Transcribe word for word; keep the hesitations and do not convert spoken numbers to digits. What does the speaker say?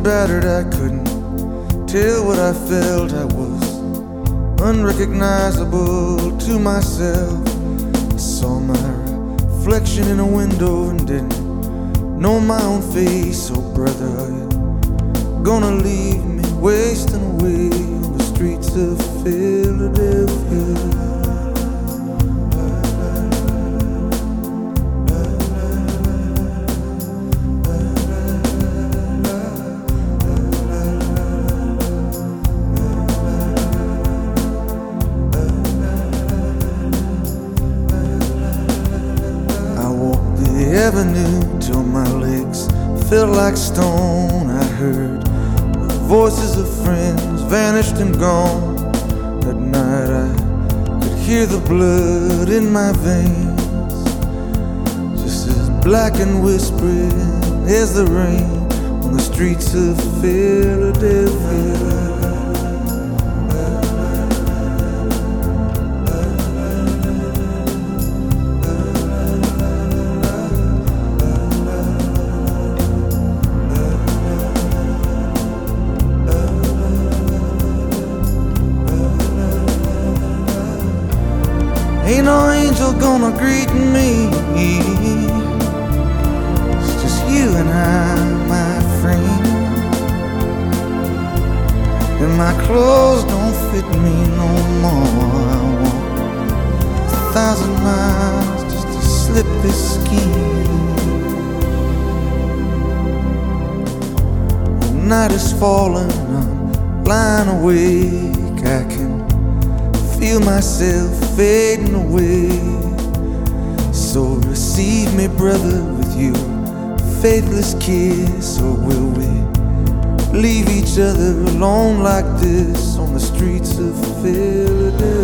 battered, I couldn't tell what I felt. I was unrecognizable to myself. I saw my reflection in a window and didn't know my own face. Oh brother, are you gonna leave me wasting away on the streets of Philadelphia? Avenue till my legs felt like stone. I heard the voices of friends vanished and gone. That night I could hear the blood in my veins, just as black and whispering as the rain on the streets of Philadelphia. Ain't no angel gonna greet me. It's just you and I, my friend. And my clothes don't fit me no more. I walk a thousand miles just to slip this skin. The night is falling, I'm lying awake. I can feel myself fading away. So receive me, brother, with your faithless kiss. Or will we leave each other alone like this on the streets of Philadelphia?